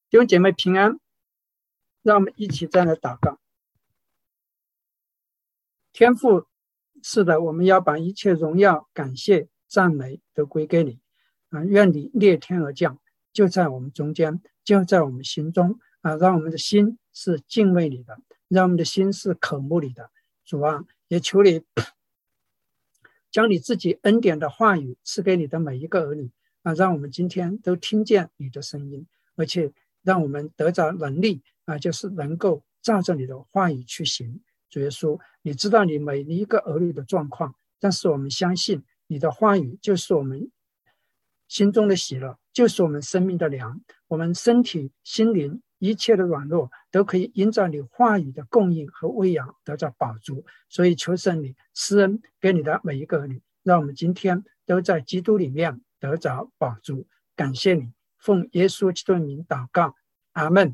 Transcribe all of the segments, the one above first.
弟兄姐妹平安，让我们一起再来祷告。天父，是的，我们要把一切荣耀、感谢、赞美都归给你愿你裂天而降，就在我们中间，就在我们心中让我们的心是敬畏你的，让我们的心是渴慕你的。主啊，也求你将你自己恩典的话语赐给你的每一个儿女让我们今天都听见你的声音，而且让我们得着能力就是能够照着你的话语去行。主耶稣，你知道你每一个儿女的状况，但是我们相信你的话语就是我们心中的喜乐，就是我们生命的粮，我们身体心灵一切的软弱都可以因着你话语的供应和喂养得到饱足。所以求神你施恩给你的每一个儿女，让我们今天都在基督里面得着饱足。感谢你，奉耶稣基督的名祷告，阿们。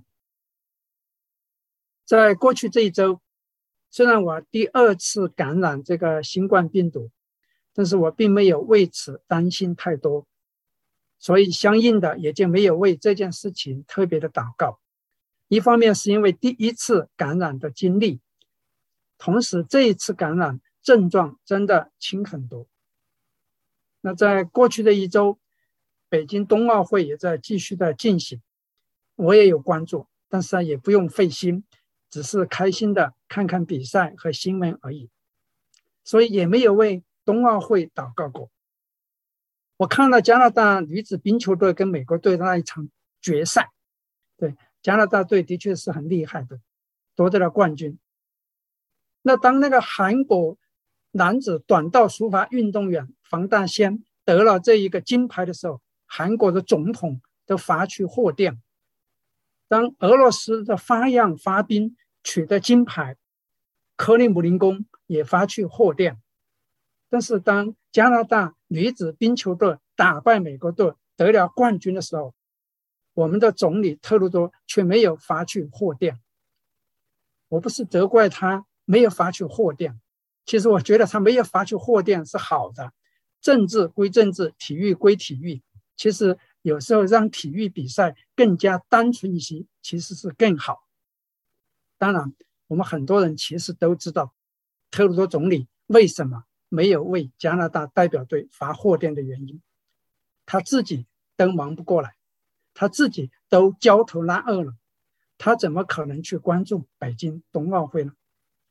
在过去这一周，虽然我第2次感染这个新冠病毒，但是我并没有为此担心太多，所以相应的也就没有为这件事情特别的祷告。一方面是因为第1次感染的经历，同时这一次感染症状真的轻很多。那在过去的一周，北京冬奥会也在继续的进行，我也有关注，但是也不用费心，只是开心的看看比赛和新闻而已，所以也没有为冬奥会祷告过。我看了加拿大女子冰球队跟美国队的那一场决赛，对，加拿大队的确是很厉害的，夺得了冠军。那当那个韩国男子短道速滑运动员黄大仙得了这一个金牌的时候，韩国的总统都发去贺电。当俄罗斯的花样滑冰取得金牌，克里姆林宫也发去贺电。但是当加拿大女子冰球队打败美国队得了冠军的时候，我们的总理特鲁多却没有发去贺电。我不是责怪他没有发去贺电，其实我觉得他没有发去贺电是好的。政治归政治，体育归体育，其实有时候让体育比赛更加单纯一些，其实是更好。当然我们很多人其实都知道特鲁多总理为什么没有为加拿大代表队发贺电的原因，他自己都忙不过来，他自己都焦头烂额了，他怎么可能去关注北京冬奥会呢？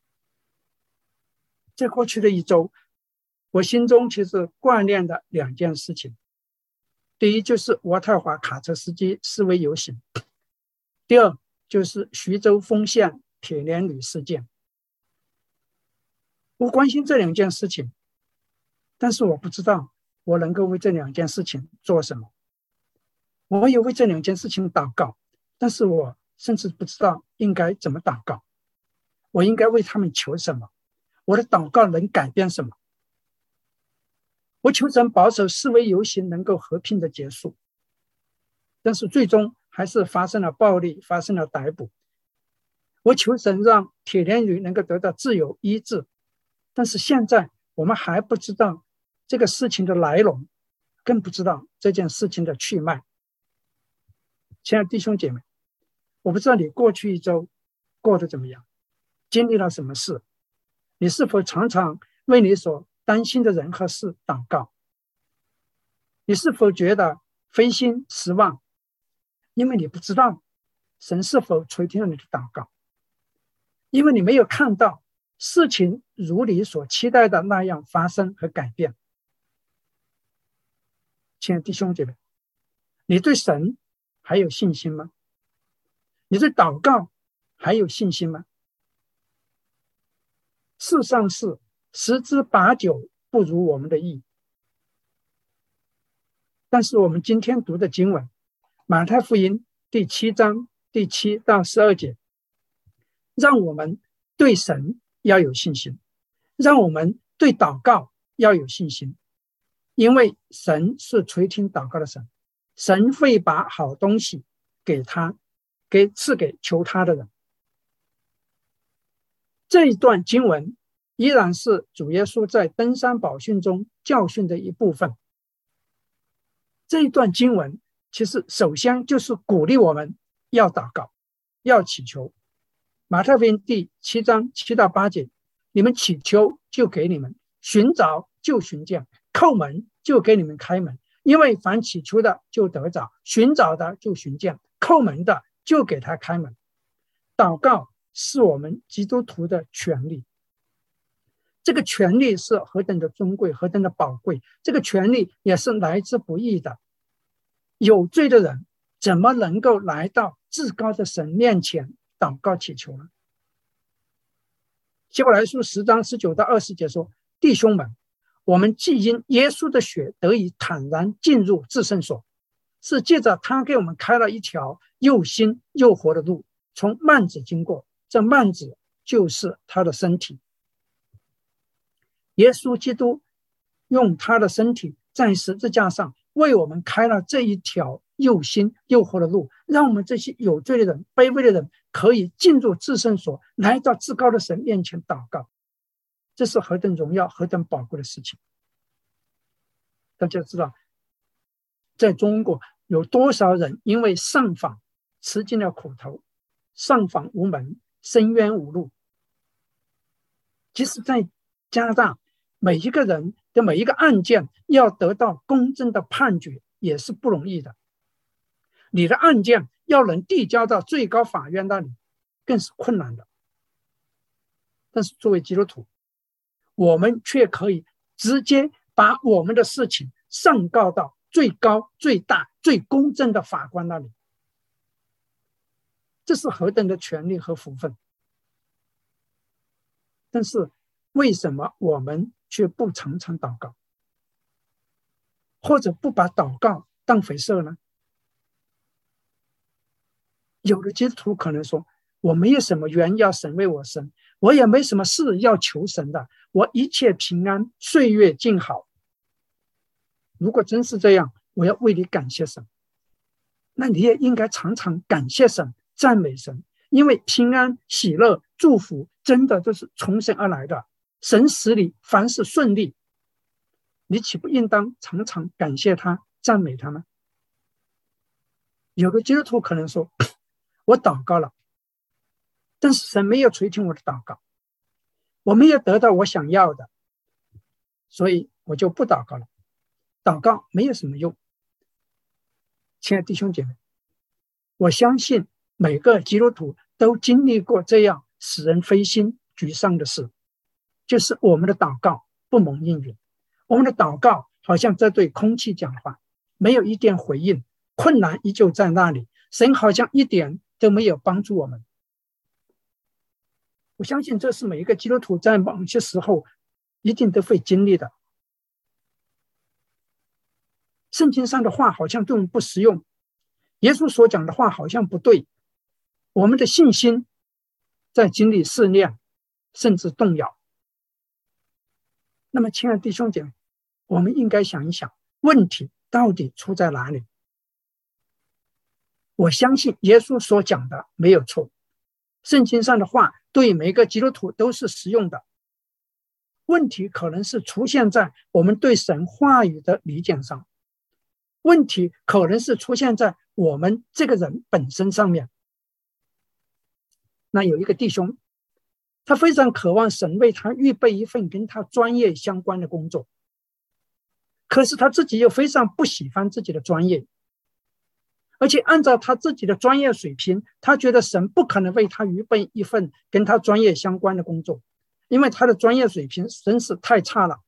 在过去的一周，我心中其实挂念的2件事情。第一就是渥太华卡车司机示威游行，第二就是徐州丰县铁链女事件。我关心这2件事情，但是我不知道我能够为这2件事情做什么。我有为这2件事情祷告，但是我甚至不知道应该怎么祷告，我应该为他们求什么，我的祷告能改变什么。我求神保守示威游行能够和平的结束，但是最终还是发生了暴力，发生了逮捕。我求神让铁链女能够得到自由医治，但是现在我们还不知道这个事情的来龙，更不知道这件事情的去脉。亲爱的弟兄姐妹，我不知道你过去一周过得怎么样，经历了什么事，你是否常常为你所担心的人和事祷告？你是否觉得灰心失望，因为你不知道神是否垂听了你的祷告，因为你没有看到事情如你所期待的那样发生和改变。亲爱的弟兄姐妹，你对神还有信心吗？你对祷告还有信心吗？事上是10之8九不如我们的意，但是我们今天读的经文马太福音第7章第7到12节，让我们对神要有信心，让我们对祷告要有信心，因为神是垂听祷告的神，神会把好东西给赐给求他的人。这一段经文依然是主耶稣在登山宝训中教训的一部分。这一段经文其实首先就是鼓励我们要祷告，要祈求。马太福音第7章7到8节，你们祈求就给你们，寻找就寻见，叩门就给你们开门。因为凡祈求的就得着，寻找的就寻见，叩门的就给他开门。祷告是我们基督徒的权利，这个权利是何等的尊贵，何等的宝贵，这个权利也是来之不易的。有罪的人怎么能够来到至高的神面前祷告祈求呢？希伯来书10章19到20节说，弟兄们，我们既因耶稣的血得以坦然进入至圣所，是借着他给我们开了一条又新又活的路，从幔子经过，这幔子就是他的身体。耶稣基督用他的身体在十字架上为我们开了这一条又新又活的路，让我们这些有罪的人、卑微的人可以进入至圣所，来到至高的神面前祷告。这是何等荣耀、何等宝贵的事情！大家知道，在中国有多少人因为上访吃尽了苦头，上访无门，申冤无路。即使在加拿大，每一个人的每一个案件要得到公正的判决也是不容易的，你的案件要能递交到最高法院那里更是困难的。但是作为基督徒，我们却可以直接把我们的事情上告到最高、最大、最公正的法官那里，这是何等的权利和福分！但是为什么我们却不常常祷告，或者不把祷告当回事呢？有的基督徒可能说，我没有什么冤要神为我生，我也没什么事要求神的，我一切平安，岁月静好。如果真是这样，我要为你感谢神。那你也应该常常感谢神，赞美神，因为平安、喜乐、祝福真的都是从神而来的，神使你凡事顺利，你岂不应当常常感谢他、赞美他吗？有的基督徒可能说，我祷告了，但是神没有垂听我的祷告，我没有得到我想要的，所以我就不祷告了。祷告没有什么用。亲爱的弟兄姐妹，我相信每个基督徒都经历过这样使人灰心沮丧的事，就是我们的祷告不蒙应允，我们的祷告好像在对空气讲话，没有一点回应，困难依旧在那里，神好像一点都没有帮助我们。我相信这是每一个基督徒在某些时候一定都会经历的。圣经上的话好像对我们不实用，耶稣所讲的话好像不对，我们的信心在经历试炼，甚至动摇。那么亲爱的弟兄姐妹，我们应该想一想，问题到底出在哪里？我相信耶稣所讲的没有错，圣经上的话对每个基督徒都是实用的。问题可能是出现在我们对神话语的理解上，问题可能是出现在我们这个人本身上面。那有一个弟兄，他非常渴望神为他预备一份跟他专业相关的工作，可是他自己又非常不喜欢自己的专业，而且按照他自己的专业水平，他觉得神不可能为他预备一份跟他专业相关的工作，因为他的专业水平真是太差了。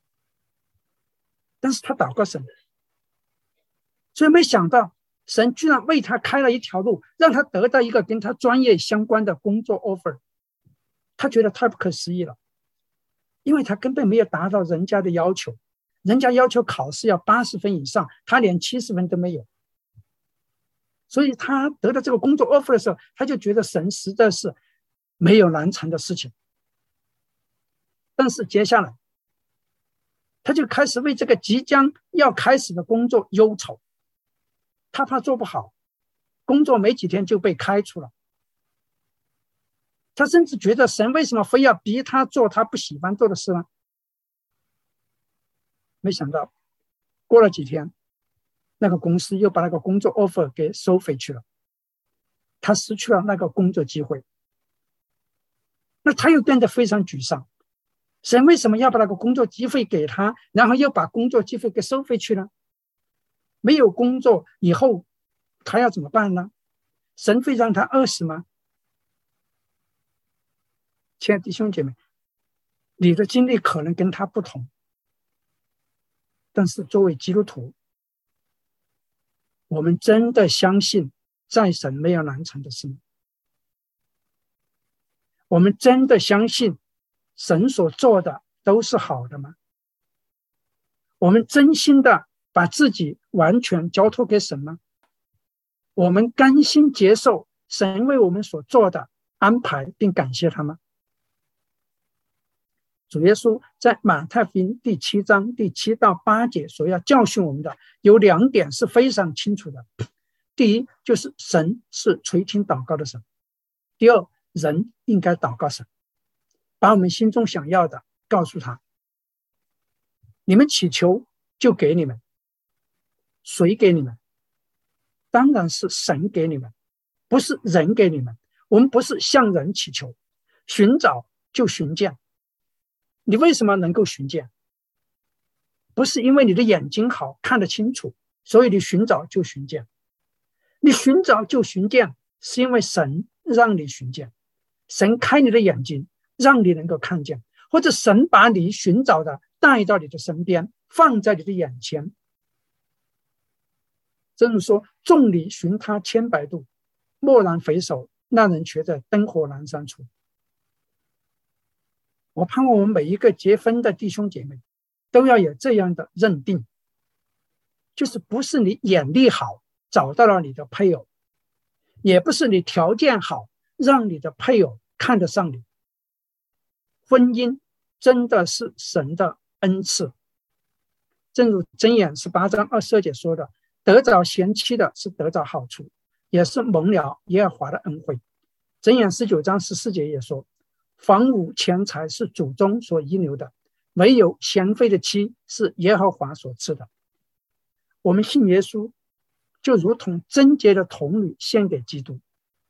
但是他祷告神，所以没想到神居然为他开了一条路，让他得到一个跟他专业相关的工作 offer。 他觉得太不可思议了，因为他根本没有达到人家的要求，人家要求考试要80分以上，他连70分都没有。所以他得到这个工作 offer 的时候，他就觉得神实在是没有难成的事情。但是接下来他就开始为这个即将要开始的工作忧愁，他怕做不好，工作没几天就被开除了。他甚至觉得神为什么非要逼他做他不喜欢做的事呢？没想到过了几天，那个公司又把那个工作 offer 给收回去了。 他失去了那个工作机会，那他又变得非常沮丧。神为什么要把那个工作机会给他，然后又把工作机会给收回去呢？没有工作以后他要怎么办呢？神会让他饿死吗？亲爱的弟兄姐妹，你的经历可能跟他不同，但是作为基督徒，我们真的相信在神没有难成的事吗？我们真的相信神所做的都是好的吗？我们真心的把自己完全交托给神吗？我们甘心接受神为我们所做的安排，并感谢他吗？主耶稣在马太福音第7章第7到8节所要教训我们的有2点是非常清楚的。第一，就是神是垂听祷告的神；第二，人应该祷告神，把我们心中想要的告诉他。你们祈求就给你们，谁给你们？当然是神给你们，不是人给你们。我们不是向人祈求，寻找就寻见。你为什么能够寻见？不是因为你的眼睛好看得清楚，所以你寻找就寻见。你寻找就寻见，是因为神让你寻见，神开你的眼睛，让你能够看见，或者神把你寻找的带到你的身边，放在你的眼前。正如说，众里寻他千百度，蓦然回首，那人却在灯火阑珊处。我盼望我们每一个结婚的弟兄姐妹都要有这样的认定，就是不是你眼力好找到了你的配偶，也不是你条件好让你的配偶看得上你。婚姻真的是神的恩赐，正如箴言18章22节说的，得着贤妻的是得着好处，也是蒙了耶和华的恩惠。箴言19章14节也说，房屋钱财是祖宗所遗留的，唯有贤惠的妻是耶和华所赐的。我们信耶稣，就如同贞洁的童女献给基督。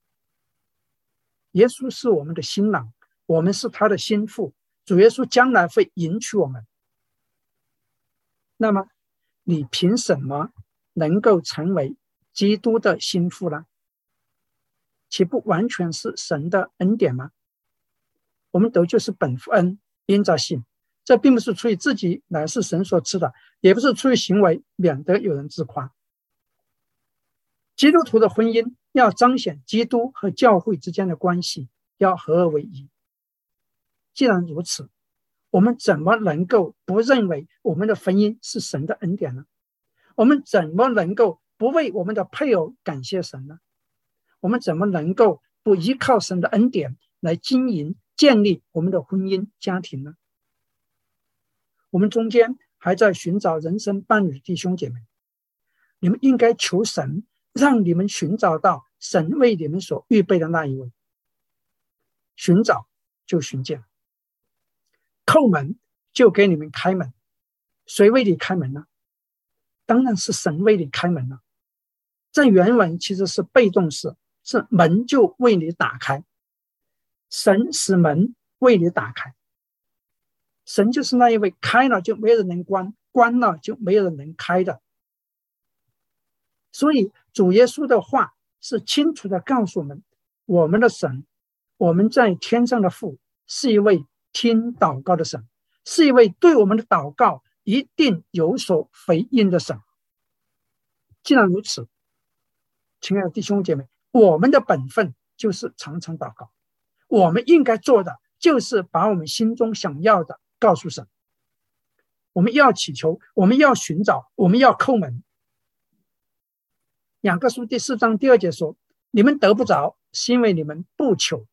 耶稣是我们的新郎，我们是他的新妇，主耶稣将来会迎娶我们。那么你凭什么能够成为基督的新妇呢？岂不完全是神的恩典吗？我们得救是本乎恩，因着信。这并不是出于自己，乃是神所赐的，也不是出于行为，免得有人自夸。基督徒的婚姻要彰显基督和教会之间的关系，要合而为一。既然如此，我们怎么能够不认为我们的婚姻是神的恩典呢？我们怎么能够不为我们的配偶感谢神呢？我们怎么能够不依靠神的恩典来经营建立我们的婚姻家庭呢？我们中间还在寻找人生伴侣的弟兄姐妹，你们应该求神让你们寻找到神为你们所预备的那一位。寻找就寻见，叩门就给你们开门。谁为你开门呢？当然是神为你开门了。在原文其实是被动式，是门就为你打开，神使门为你打开。神就是那一位开了就没有人能关，关了就没有人能开的。所以主耶稣的话是清楚的告诉我们，我们的神，我们在天上的父，是一位听祷告的神，是一位对我们的祷告一定有所回应的神。既然如此，亲爱的弟兄姐妹，我们的本分就是常常祷告，我们应该做的就是把我们心中想要的告诉神。我们要祈求，我们要寻找，我们要叩门。雅各书第4章第2节说，你们得不着，是因为你们不求。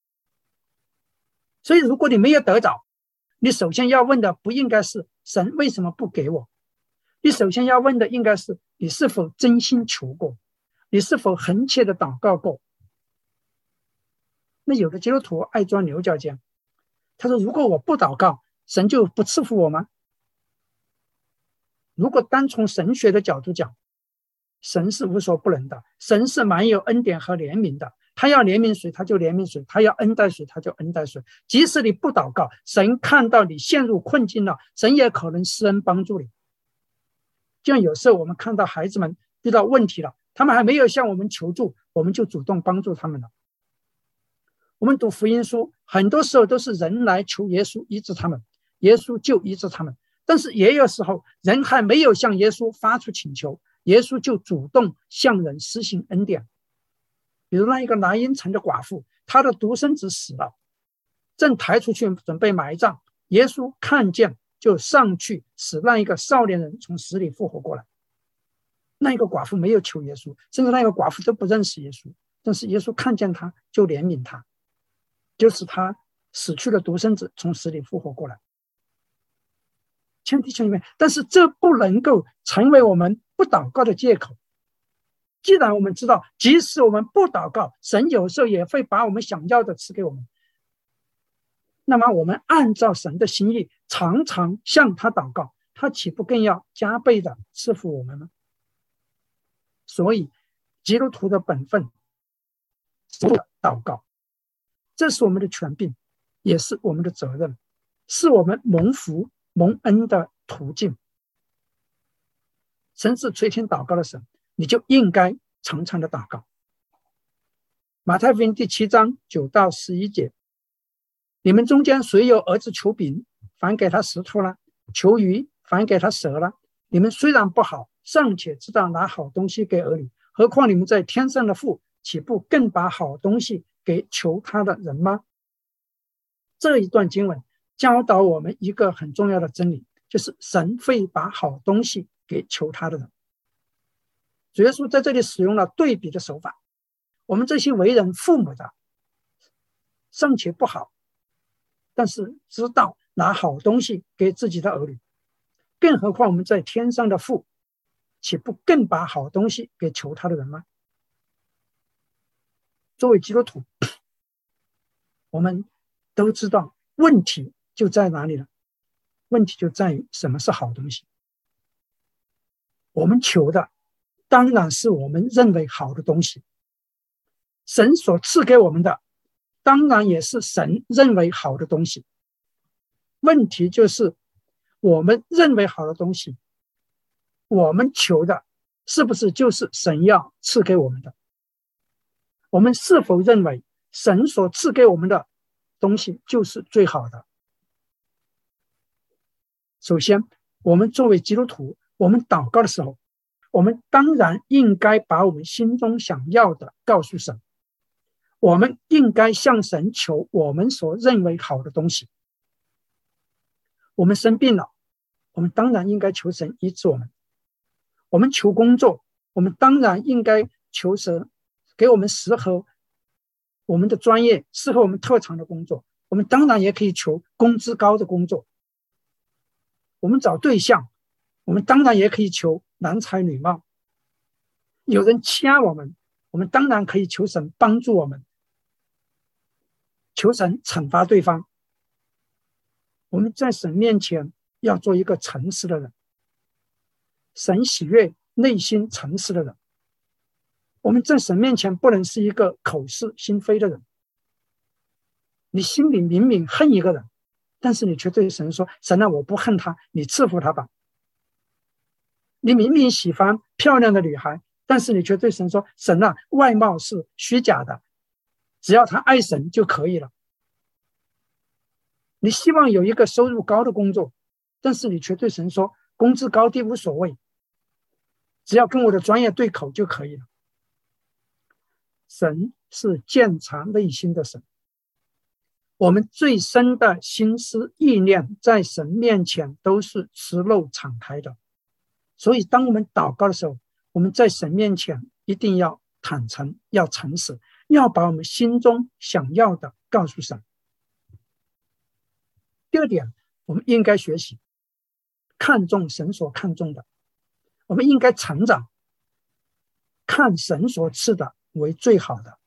所以如果你没有得着，你首先要问的不应该是神为什么不给我，你首先要问的应该是你是否真心求过，你是否恳切的祷告过。那有的基督徒爱钻牛角尖，他说如果我不祷告，神就不赐福我吗？如果单从神学的角度讲， 神是无所不能的，神是满有恩典和怜悯的，他要怜悯谁他就怜悯谁，他要恩待谁他就恩待谁。即使你不祷告，神看到你陷入困境了，神也可能施恩帮助你。就像有时候我们看到孩子们遇到问题了，他们还没有向我们求助，我们就主动帮助他们了。我们读福音书很多时候都是人来求耶稣医治他们，耶稣就医治他们，但是也有时候人还没有向耶稣发出请求，耶稣就主动向人施行恩典。比如那一个拿因城的寡妇，她的独生子死了，正抬出去准备埋葬，耶稣看见就上去使那一个少年人从死里复活过来。那一个寡妇没有求耶稣，甚至那个寡妇都不认识耶稣，但是耶稣看见他就怜悯他，就使他死去的独生子从死里复活过来。亲爱的弟兄姐妹，但是这不能够成为我们不祷告的借口。既然我们知道即使我们不祷告，神有时候也会把我们想要的赐给我们，那么我们按照神的心意常常向他祷告，他岂不更要加倍的赐福我们吗？所以基督徒的本分是祷告，这是我们的权柄，也是我们的责任，是我们蒙福蒙恩的途径。神是垂听祷告的神，你就应该常常的祷告。马太福音第7章9到11节，你们中间谁有儿子求饼，反给他石头了；求鱼，反给他蛇了？你们虽然不好，尚且知道拿好东西给儿女，何况你们在天上的父，岂不更把好东西给求他的人吗？这一段经文教导我们一个很重要的真理，就是神会把好东西给求他的人。主耶稣在这里使用了对比的手法，我们这些为人父母的尚且不好，但是知道拿好东西给自己的儿女，更何况我们在天上的父，岂不更把好东西给求他的人吗？作为基督徒，我们都知道问题就在哪里了，问题就在于什么是好东西。我们求的当然是我们认为好的东西，神所赐给我们的当然也是神认为好的东西。问题就是我们认为好的东西，我们求的是不是就是神要赐给我们的？我们是否认为神所赐给我们的东西就是最好的？首先，我们作为基督徒，我们祷告的时候，我们当然应该把我们心中想要的告诉神，我们应该向神求我们所认为好的东西。我们生病了，我们当然应该求神医治我们。我们求工作，我们当然应该求神给我们适合我们的专业、适合我们特长的工作。我们当然也可以求工资高的工作。我们找对象，我们当然也可以求男才女貌。有人欺压我们，我们当然可以求神帮助我们，求神惩罚对方。我们在神面前要做一个诚实的人，神喜悦内心诚实的人。我们在神面前不能是一个口是心非的人。你心里明明恨一个人，但是你却对神说，神啊，我不恨他，你赐福他吧。你明明喜欢漂亮的女孩，但是你却对神说，神啊，外貌是虚假的，只要他爱神就可以了。你希望有一个收入高的工作，但是你却对神说，工资高低无所谓，只要跟我的专业对口就可以了。神是鉴察内心的神，我们最深的心思意念在神面前都是赤露敞开的。所以当我们祷告的时候，我们在神面前一定要坦诚，要诚实，要把我们心中想要的告诉神。第二点，我们应该学习看重神所看重的，我们应该成长，看神所赐的为最好的。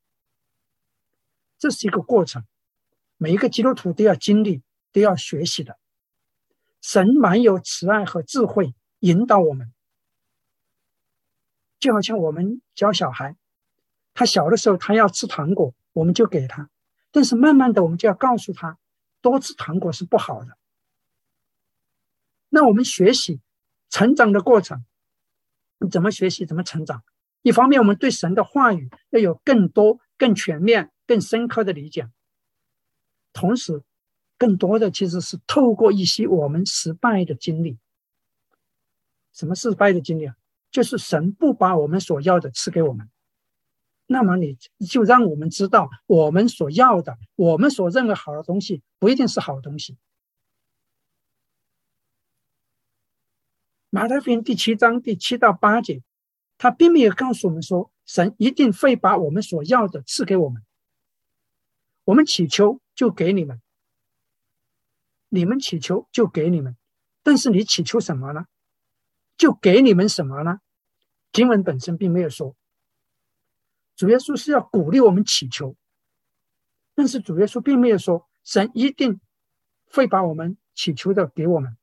这是一个过程，每一个基督徒都要经历，都要学习的。神满有慈爱和智慧引导我们， 就好像我们教小孩，他小的时候他要吃糖果，我们就给他，但是慢慢的我们就要告诉他，多吃糖果是不好的。那我们学习成长的过程，怎么学习怎么成长？一方面我们对神的话语要有更多更全面更深刻的理解，同时更多的其实是透过一些我们失败的经历。什么失败的经历啊？就是神不把我们所要的赐给我们，那么你就让我们知道我们所要的，我们所认为好的东西不一定是好东西。马太福音第7章第7到8节，他并没有告诉我们说神一定会把我们所要的赐给我们，我们祈求就给你们，你们祈求就给你们，但是你祈求什么呢？就给你们什么呢？经文本身并没有说。主耶稣是要鼓励我们祈求，但是主耶稣并没有说神一定会把我们祈求的给我们，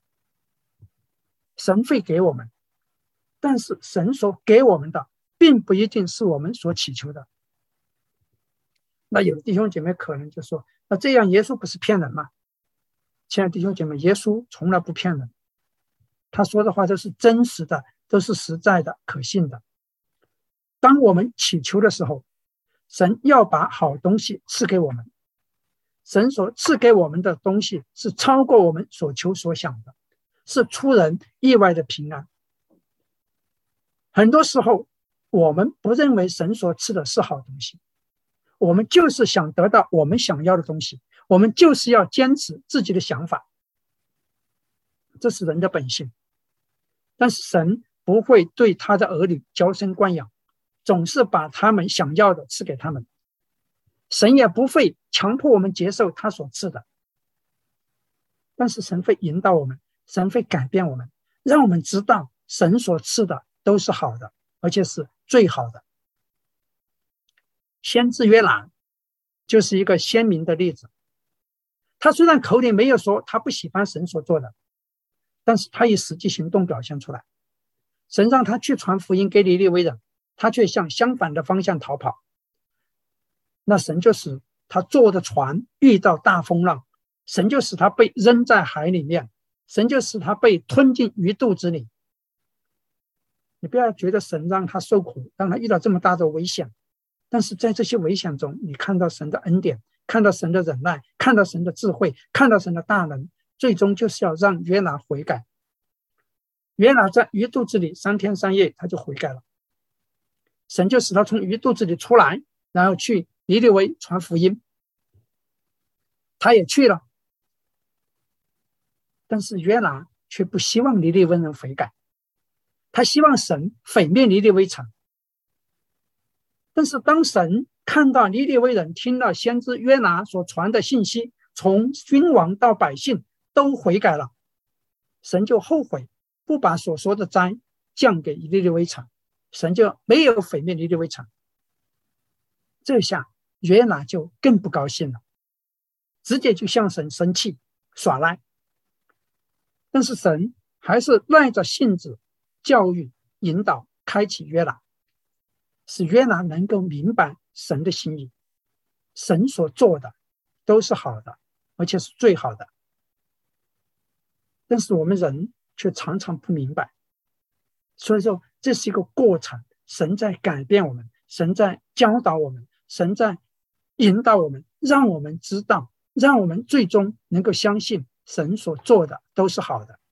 神会给我们，但是神所给我们的并不一定是我们所祈求的。那有的弟兄姐妹可能就说，那这样耶稣不是骗人吗？亲爱的弟兄姐妹，耶稣从来不骗人，他说的话都是真实的，都是实在的，可信的。当我们祈求的时候，神要把好东西赐给我们，神所赐给我们的东西是超过我们所求所想的，是出人意外的平安。很多时候我们不认为神所赐的是好东西，我们就是想得到我们想要的东西，我们就是要坚持自己的想法，这是人的本性。但是神不会对他的儿女娇生惯养，总是把他们想要的赐给他们，神也不会强迫我们接受他所赐的，但是神会引导我们，神会改变我们，让我们知道神所赐的都是好的，而且是最好的。先知约拿就是一个鲜明的例子，他虽然口里没有说他不喜欢神所做的，但是他以实际行动表现出来。神让他去传福音给尼尼微人，他却向相反的方向逃跑，那神就使他坐的船遇到大风浪，神就使他被扔在海里面，神就使他被吞进鱼肚子里。你不要觉得神让他受苦，让他遇到这么大的危险，但是在这些危险中，你看到神的恩典，看到神的忍耐，看到神的智慧，看到神的大能，最终就是要让约拿悔改。约拿在鱼肚子里3天3夜，他就悔改了，神就使他从鱼肚子里出来，然后去尼尼微传福音，他也去了，但是约拿却不希望尼尼微人悔改，他希望神毁灭尼尼微城。但是当神看到尼尼微人听了先知约拿所传的信息，从君王到百姓都悔改了，神就后悔，不把所说的灾降给尼尼微城，神就没有毁灭尼尼微城。这下约拿就更不高兴了，直接就向神生气耍赖。但是神还是耐着性子教育引导开启约拿，使约拿能够明白神的心意，神所做的都是好的，而且是最好的。但是我们人却常常不明白，所以说这是一个过程，神在改变我们，神在教导我们，神在引导我们，让我们知道，让我们最终能够相信神所做的都是好的。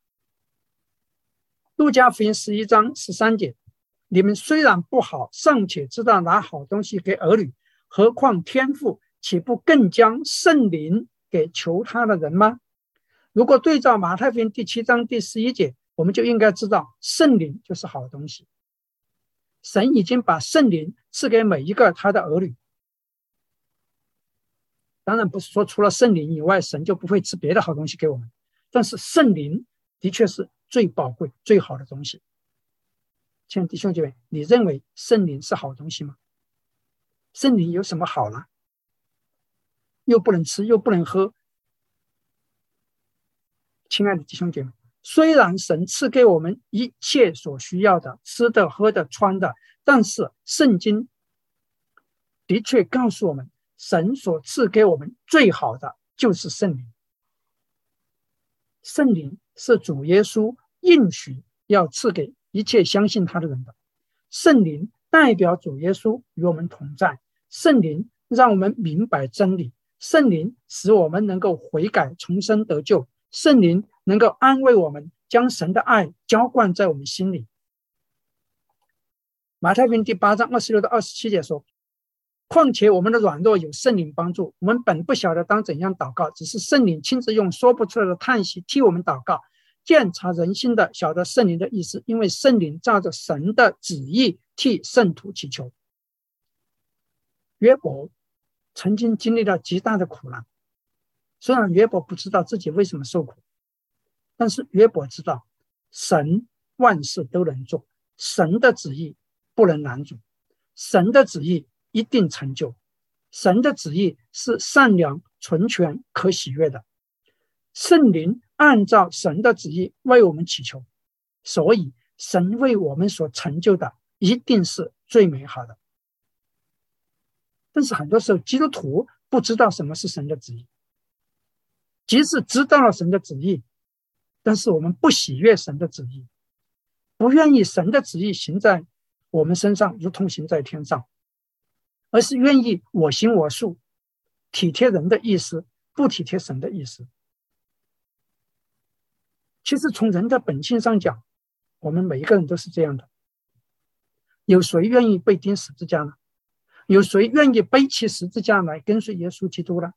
路加福音11章13节，你们虽然不好，尚且知道拿好东西给儿女，何况天父岂不更将圣灵给求他的人吗？如果对照马太福音第7章第11节，我们就应该知道圣灵就是好东西，神已经把圣灵赐给每一个他的儿女。当然不是说除了圣灵以外，神就不会赐别的好东西给我们，但是圣灵的确是最宝贵最好的东西。亲爱的弟兄姐妹，你认为圣灵是好东西吗？圣灵有什么好呢？又不能吃又不能喝。亲爱的弟兄姐妹， 虽然神赐给我们一切所需要的，吃的、喝的、穿的，但是圣经的确告诉我们，神所赐给我们最好的就是圣灵。圣灵是主耶稣应许要赐给一切相信他的人的。圣灵代表主耶稣与我们同在，圣灵让我们明白真理，圣灵使我们能够悔改重生得救，圣灵能够安慰我们，将神的爱浇灌在我们心里。马太福音第8章26到27节说，况且我们的软弱有圣灵帮助，我们本不晓得当怎样祷告，只是圣灵亲自用说不出来的叹息替我们祷告。鉴察人心的晓得圣灵的意思，因为圣灵照着神的旨意替圣徒祈求。约伯曾经经历了极大的苦难，虽然约伯不知道自己为什么受苦，但是约伯知道神万事都能做，神的旨意不能拦阻，神的旨意一定成就，神的旨意是善良、纯全、可喜悦的。圣灵按照神的旨意为我们祈求，所以神为我们所成就的一定是最美好的。但是很多时候基督徒不知道什么是神的旨意，即使知道了神的旨意，但是我们不喜悦神的旨意，不愿意神的旨意行在我们身上如同行在天上，而是愿意我行我素，体贴人的意思，不体贴神的意思。其实从人的本性上讲，我们每一个人都是这样的。有谁愿意被钉十字架呢？有谁愿意背起十字架来跟随耶稣基督呢？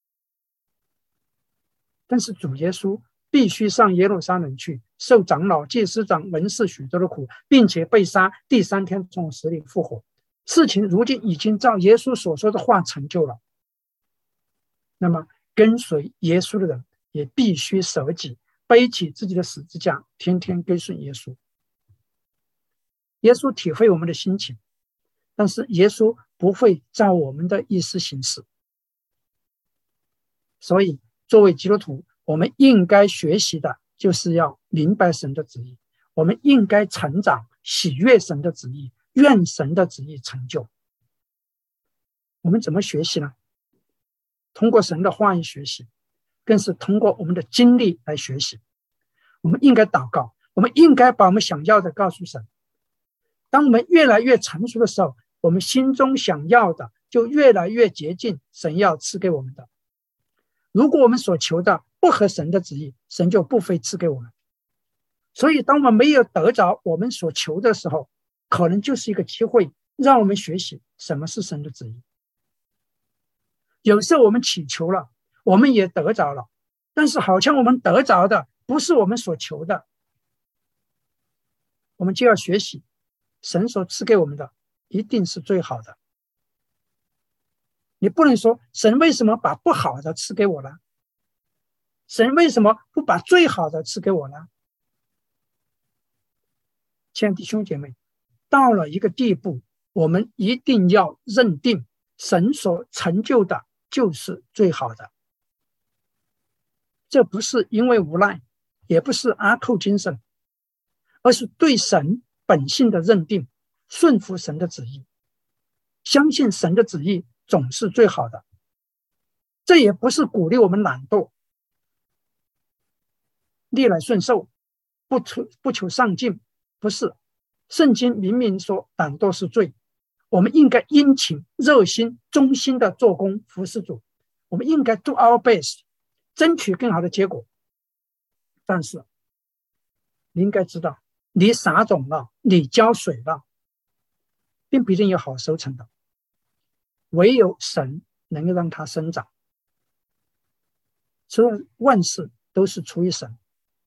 但是主耶稣必须上耶路撒冷去，受长老、祭司长、文士许多的苦，并且被杀，第3天从死里复活。事情如今已经照耶稣所说的话成就了。那么跟随耶稣的人也必须舍己，背起自己的十字架，天天跟随耶稣。耶稣体会我们的心情，但是耶稣不会照我们的意思行事。所以作为基督徒，我们应该学习的就是要明白神的旨意，我们应该成长，喜悦神的旨意，愿神的旨意成就。我们怎么学习呢？通过神的话语学习，更是通过我们的经历来学习。我们应该祷告，我们应该把我们想要的告诉神。当我们越来越成熟的时候，我们心中想要的就越来越接近神要赐给我们的。如果我们所求的不合神的旨意，神就不会赐给我们。所以当我们没有得着我们所求的时候，可能就是一个机会让我们学习什么是神的旨意。有时候我们祈求了，我们也得着了，但是好像我们得着的不是我们所求的，我们就要学习神所赐给我们的一定是最好的。你不能说神为什么把不好的赐给我呢？神为什么不把最好的赐给我呢？亲爱的弟兄姐妹，到了一个地步，我们一定要认定神所成就的就是最好的。这不是因为无奈，也不是阿扣精神，而是对神本性的认定，顺服神的旨意，相信神的旨意总是最好的。这也不是鼓励我们懒惰、逆来顺受、不求上进，不是。圣经明明说懒惰是罪，我们应该殷勤、热心、忠心的做工服侍主，我们应该 do our best， 争取更好的结果。但是你应该知道，你撒种了，你浇水了，并不一定有好收成的，唯有神能够让它生长。所以万事都是出于神。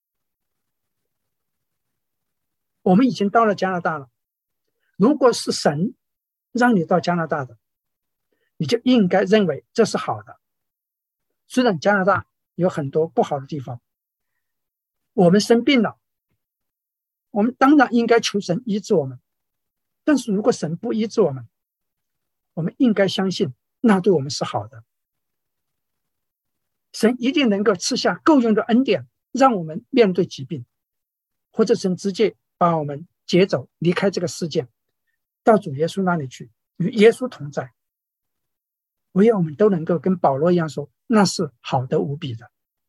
我们已经到了加拿大了，如果是神让你到加拿大的，你就应该认为这是好的。虽然加拿大有很多不好的地方，我们生病了，我们当然应该求神医治我们，但是如果神不医治我们，我们应该相信那对我们是好的。神一定能够赐下够用的恩典， 让我们面对疾病，或者神直接把我们接走，离开这个世界，到主耶稣那里去，与耶稣同在。唯有我们都能够跟保罗一样说，那是好的无比的。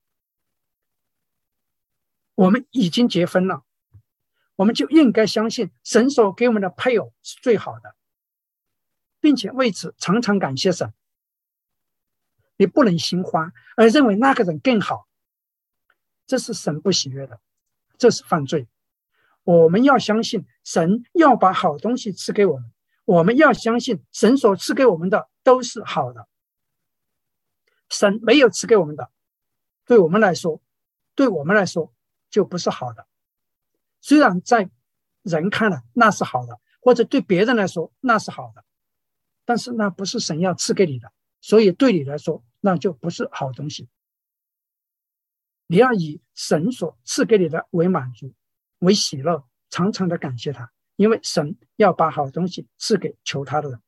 我们已经结婚了，我们就应该相信神所给我们的配偶是最好的，并且为此常常感谢神。你不能心花而认为那个人更好，这是神不喜悦的，这是犯罪。我们要相信神要把好东西赐给我们，我们要相信神所赐给我们的都是好的。神没有赐给我们的，对我们来说就不是好的。虽然在人看来那是好的，或者对别人来说那是好的，但是那不是神要赐给你的，所以对你来说那就不是好东西。你要以神所赐给你的为满足，为喜乐，常常的感谢他，因为神要把好东西赐给求他的人。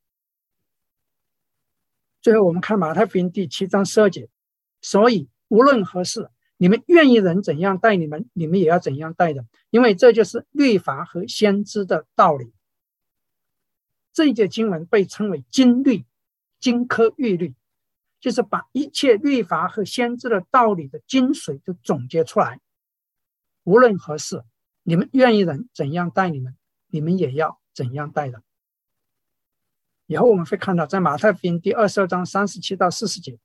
最后我们看马太福音第7章12节，所以无论何事，你们愿意人怎样待你们，你们也要怎样待人，因为这就是律法和先知的道理。这一节经文被称为经律，经科玉律，就是把一切律法和先知的道理的精髓都总结出来。无论何事，你们愿意人怎样待你们，你们也要怎样待人。以后我们会看到，在马太福音第22章37到40节，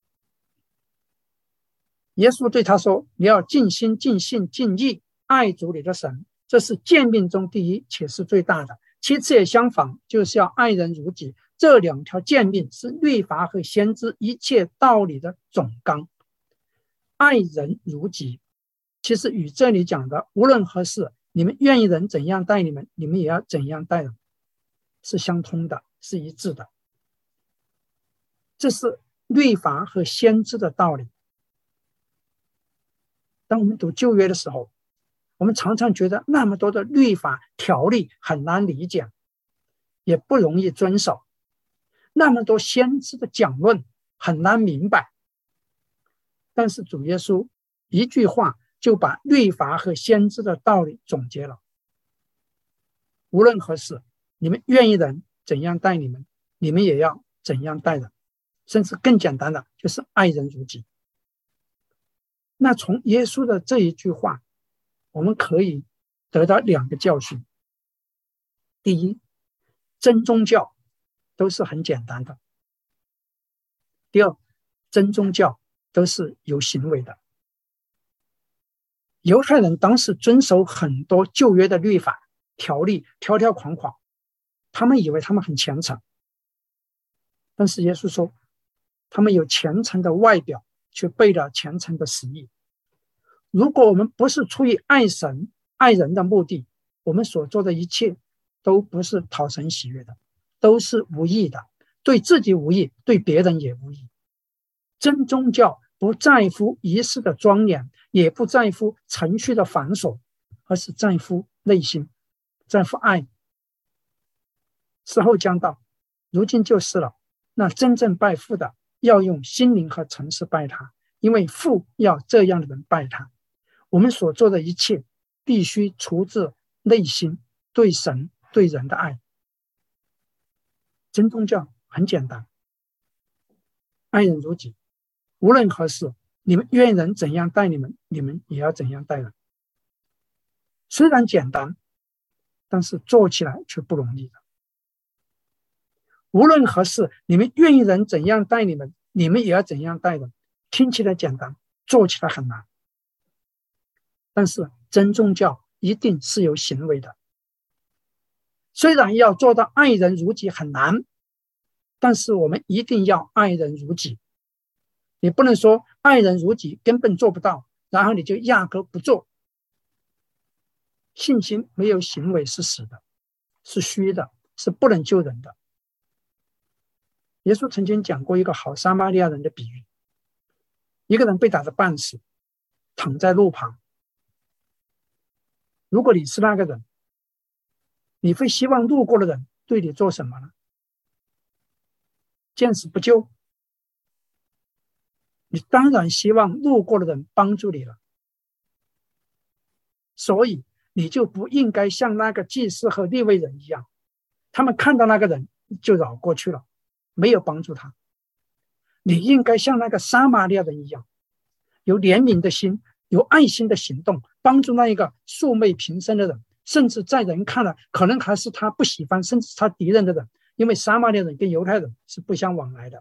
耶稣对他说，你要尽心尽性尽意爱主你的神，这是诫命中第一，且是最大的。其次也相仿，就是要爱人如己。这2条诫命是律法和先知一切道理的总纲。爱人如己其实与这里讲的无论何事，你们愿意人怎样待你们，你们也要怎样待人，是相通的，是一致的。这是律法和先知的道理。当我们读旧约的时候，我们常常觉得那么多的律法条例很难理解，也不容易遵守，那么多先知的讲论很难明白。但是主耶稣一句话就把律法和先知的道理总结了。无论何事，你们愿意人怎样待你们，你们也要怎样待人。甚至更简单的就是爱人如己。那从耶稣的这一句话，我们可以得到2个教训。第一，真宗教都是很简单的。第二，真宗教都是有行为的。犹太人当时遵守很多旧约的律法条例，条条框框，他们以为他们很虔诚，但是耶稣说他们有虔诚的外表，却背了虔诚的实意。如果我们不是出于爱神爱人的目的，我们所做的一切都不是讨神喜悦的，都是无益的，对自己无益，对别人也无益。真宗教不在乎仪式的庄严，也不在乎程序的繁琐，而是在乎内心，在乎爱。时候将到，如今就是了。那真正拜父的，要用心灵和诚实拜他，因为父要这样的人拜他。我们所做的一切必须出自内心对神对人的爱。真宗教很简单，爱人如己。无论何事，你们愿人怎样待你们，你们也要怎样待人。虽然简单，但是做起来却不容易的。无论何事，你们愿意人怎样待你们，你们也要怎样待人。听起来简单，做起来很难。但是真宗教一定是有行为的。虽然要做到爱人如己很难，但是我们一定要爱人如己。你不能说爱人如己根本做不到，然后你就压根不做。信心没有行为是死的，是虚的，是不能救人的。耶稣曾经讲过一个好撒玛利亚人的比喻，一个人被打得半死，躺在路旁。如果你是那个人，你会希望路过的人对你做什么呢？见死不救？你当然希望路过的人帮助你了。 所以你就不应该像那个祭司和利未人一样，他们看到那个人就绕过去了，没有帮助他。你应该像那个撒玛利亚人一样，有怜悯的心，有爱心的行动，帮助那一个素昧平生的人，甚至在人看来可能还是他不喜欢甚至他敌人的人，因为撒玛利亚人跟犹太人是不相往来的。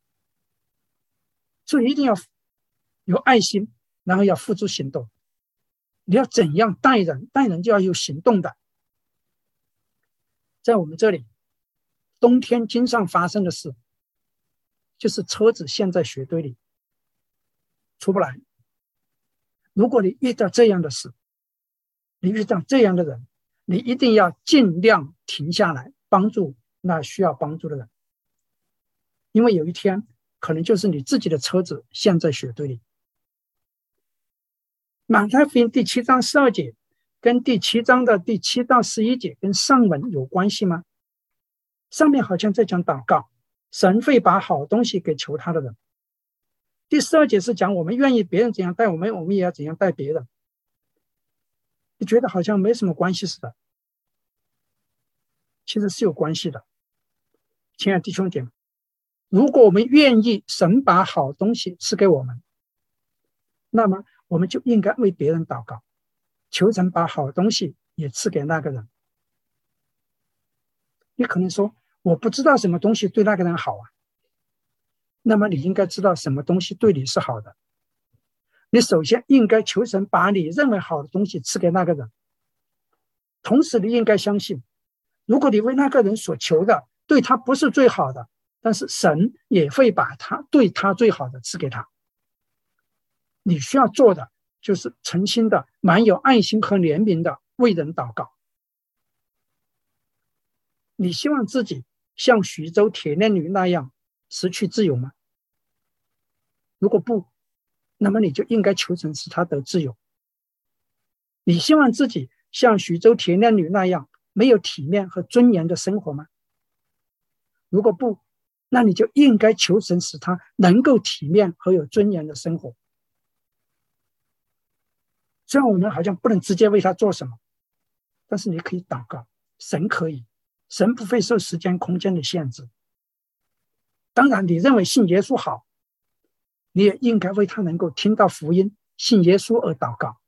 所以一定要有爱心，然后要付诸行动。你要怎样待人，待人就要有行动的。在我们这里冬天经常发生的事，就是车子陷在雪堆里出不来。如果你遇到这样的事，你遇到这样的人，你一定要尽量停下来帮助那需要帮助的人，因为有一天可能就是你自己的车子陷在雪堆里。马太福音第7章12节跟第7章的第7到11节跟上文有关系吗？上面好像在讲祷告，神会把好东西给求他的人。第12节是讲我们愿意别人怎样待我们，我们也要怎样待别人。你觉得好像没什么关系似的，其实是有关系的。亲爱的弟兄姐妹，如果我们愿意神把好东西赐给我们，那么我们就应该为别人祷告，求神把好东西也赐给那个人。你可能说我不知道什么东西对那个人好啊，那么你应该知道什么东西对你是好的。你首先应该求神把你认为好的东西赐给那个人，同时你应该相信，如果你为那个人所求的对他不是最好的，但是神也会把他对他最好的赐给他。你需要做的就是诚心的、满有爱心和怜悯的为人祷告。你希望自己像徐州铁链女那样失去自由吗？如果不，那么你就应该求神使他得自由。你希望自己像徐州铁链女那样没有体面和尊严的生活吗？如果不，那你就应该求神使他能够体面和有尊严的生活。虽然我们好像不能直接为他做什么，但是你可以祷告，神可以，神不会受时间空间的限制。当然你认为信耶稣好，你也应该为他能够听到福音信耶稣而祷告。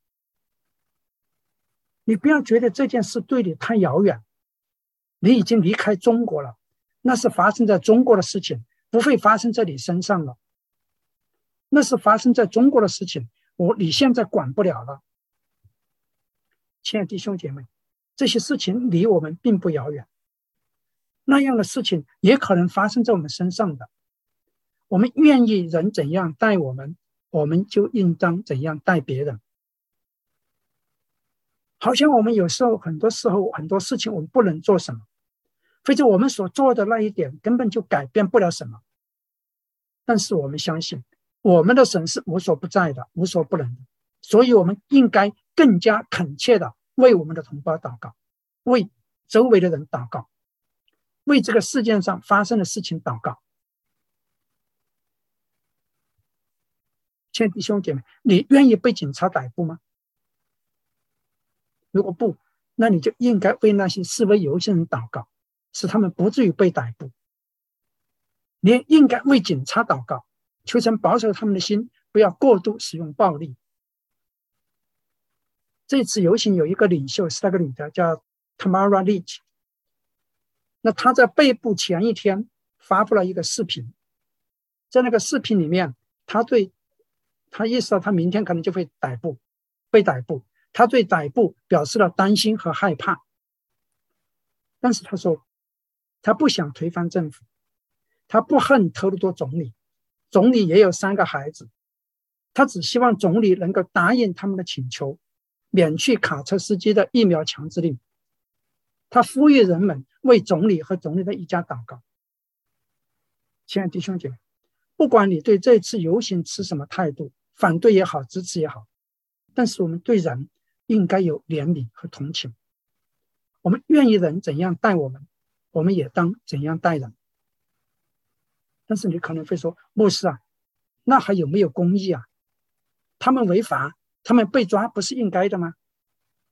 你不要觉得这件事对你太遥远，你已经离开中国了，那是发生在中国的事情，不会发生在你身上了。那是发生在中国的事情，你现在管不了了。亲爱的弟兄姐妹，这些事情离我们并不遥远，那样的事情也可能发生在我们身上的。我们愿意人怎样待我们，我们就应当怎样待别人。好像我们有时候很多时候很多事情我们不能做什么，或者我们所做的那一点根本就改变不了什么。但是我们相信我们的神是无所不在的，无所不能的，所以我们应该更加恳切的为我们的同胞祷告，为周围的人祷告，为这个世界上发生的事情祷告。亲爱的弟兄姐妹，你愿意被警察逮捕吗？如果不，那你就应该为那些示威游行人祷告，使他们不至于被逮捕。你也应该为警察祷告，求神保守他们的心，不要过度使用暴力。这次游行有一个领袖是那个女的叫 Tamara Lich， 那她在被捕前一天发布了一个视频，在那个视频里面，她意识到她明天可能就会被逮捕，她对逮捕表示了担心和害怕。但是她说她不想推翻政府，她不恨特鲁多总理，总理也有3个孩子，她只希望总理能够答应他们的请求，免去卡车司机的疫苗强制令。他呼吁人们为总理和总理的一家祷告。亲爱的弟兄姐妹，不管你对这次游行持什么态度，反对也好，支持也好，但是我们对人应该有怜悯和同情。我们愿意人怎样待我们，我们也当怎样待人。但是你可能会说，牧师啊，那还有没有公义啊？他们违法，他们被抓不是应该的吗？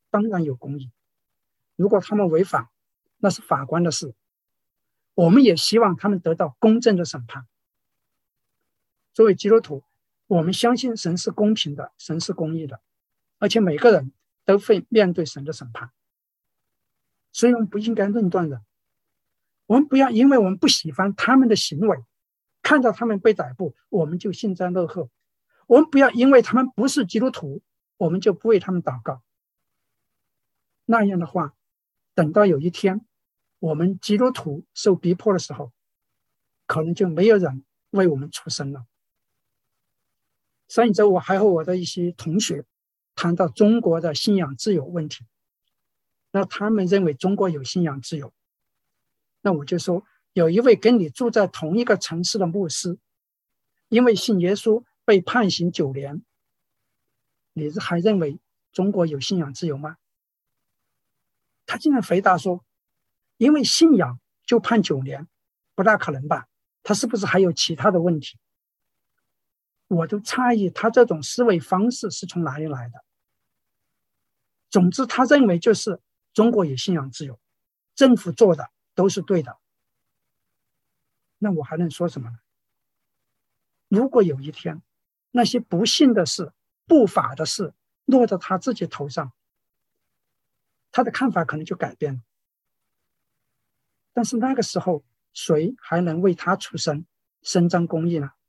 当然有公义。如果他们违法，那是法官的事。我们也希望他们得到公正的审判。作为基督徒，我们相信神是公平的，神是公义的，而且每个人都会面对神的审判。所以我们不应该论断人，我们不要因为我们不喜欢他们的行为，看到他们被逮捕，我们就幸灾乐祸。我们不要因为他们不是基督徒，我们就不为他们祷告。那样的话，等到有一天我们基督徒受逼迫的时候，可能就没有人为我们出声了。上一周我还和我的一些同学谈到中国的信仰自由问题，那他们认为中国有信仰自由，那我就说，有一位跟你住在同一个城市的牧师，因为信耶稣被判刑9年，你还认为中国有信仰自由吗？他竟然回答说，因为信仰就判9年，不大可能吧，他是不是还有其他的问题？我都诧异他这种思维方式是从哪里来的。总之他认为就是中国有信仰自由，政府做的都是对的。那我还能说什么呢？如果有一天那些不幸的事、不法的事落到他自己头上，他的看法可能就改变了。但是那个时候谁还能为他出声，伸张公义呢？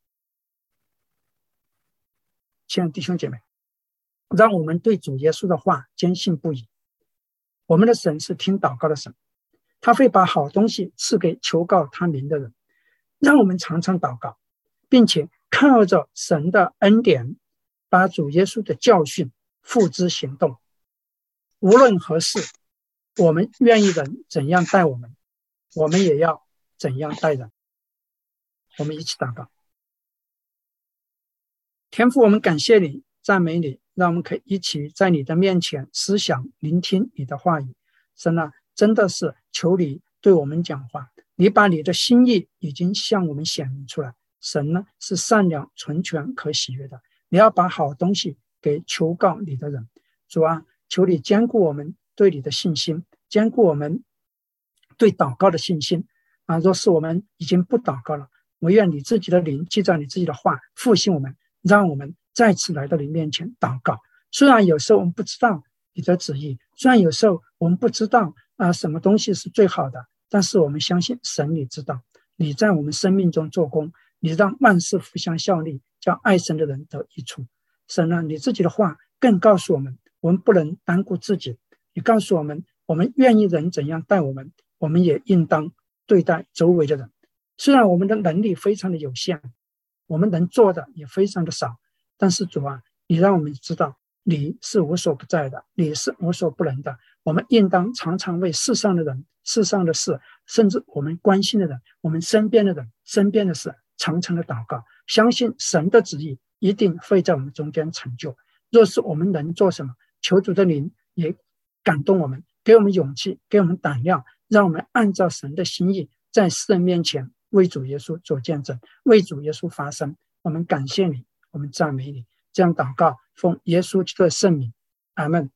亲爱的弟兄姐妹，让我们对主耶稣的话坚信不疑。我们的神是听祷告的神，他会把好东西赐给求告他名的人。让我们常常祷告，并且靠着神的恩典，把主耶稣的教训付之行动。无论何事，我们愿意人怎样待我们，我们也要怎样待人。我们一起祷告。天父，我们感谢你，赞美你，让我们可以一起在你的面前思想聆听你的话语。神啊，真的是求你对我们讲话，你把你的心意已经向我们显明出来。神呢是善良、纯全、可喜悦的，你要把好东西给求告你的人。主啊，求你坚固我们对你的信心，坚固我们对祷告的信心啊！若是我们已经不祷告了，我愿你自己的灵记在你自己的话复兴我们，让我们再次来到你面前祷告。虽然有时候我们不知道你的旨意，虽然有时候我们不知道什么东西是最好的，但是我们相信神你知道，你在我们生命中做工，你让万事互相效力，叫爱神的人得益处。神啊，你自己的话更告诉我们，我们不能单顾自己。你告诉我们，我们愿意人怎样待我们，我们也应当对待周围的人。虽然我们的能力非常的有限，我们能做的也非常的少，但是主啊，你让我们知道你是无所不在的，你是无所不能的。我们应当常常为世上的人、世上的事，甚至我们关心的人、我们身边的人、身边的事，常常的祷告，相信神的旨意一定会在我们中间成就。若是我们能做什么，求主的灵也感动我们，给我们勇气，给我们胆量，让我们按照神的心意，在世人面前为主耶稣做见证，为主耶稣发声。我们感谢你，我们赞美你，这样祷告，奉耶稣基督的圣名，阿们。